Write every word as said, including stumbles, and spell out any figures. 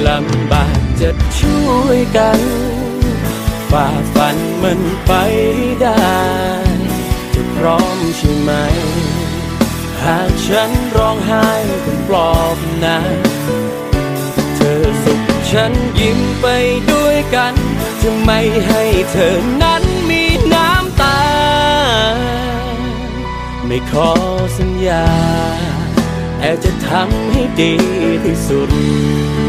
ลำบากจะช่วยกันฝ่าฟันมันไปได้จะพร้อมใช่ไหมหากฉันร้องไห้คุณปลอบนะเธอสุขฉันยิ้มไปด้วยกันจะไม่ให้เธอนั้นมีน้ำตาไม่ขอสัญญาแต่จะทำให้ดีที่สุด